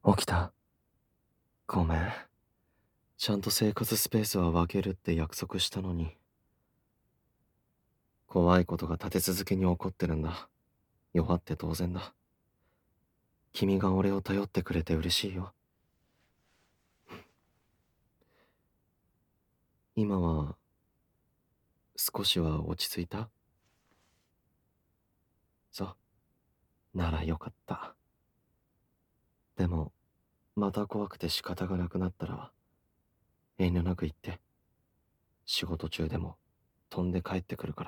起きた。ごめん。ちゃんと生活スペースは分けるって約束したのに。怖いことが立て続けに起こってるんだ。弱って当然だ。君が俺を頼ってくれて嬉しいよ。今は、少しは落ち着いた？そう。ならよかった。でも、また怖くて仕方がなくなったら、遠慮なく言って。仕事中でも、飛んで帰ってくるから。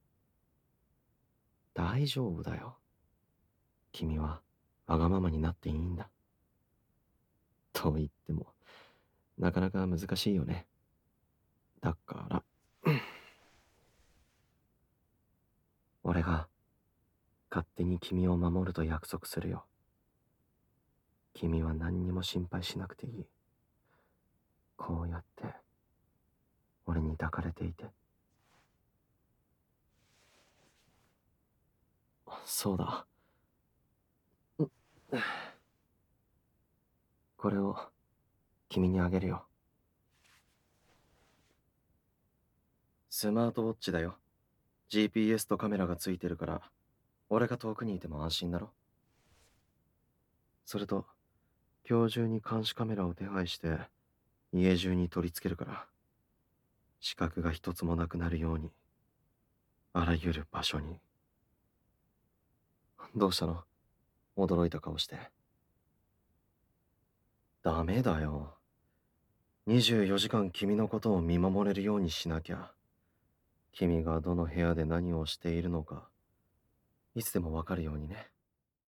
大丈夫だよ。君は、わがままになっていいんだ。と言っても、なかなか難しいよね。だから、俺が勝手に君を守ると約束するよ。君は何にも心配しなくていい。こうやって、俺に抱かれていて。そうだ。これを、君にあげるよ。スマートウォッチだよ。GPS とカメラがついてるから、俺が遠くにいても安心だろ。それと、今日中に監視カメラを手配して、家中に取り付けるから、死角が一つもなくなるように、あらゆる場所に。どうしたの？驚いた顔して。ダメだよ。24時間君のことを見守れるようにしなきゃ。君がどの部屋で何をしているのか、いつでもわかるようにね。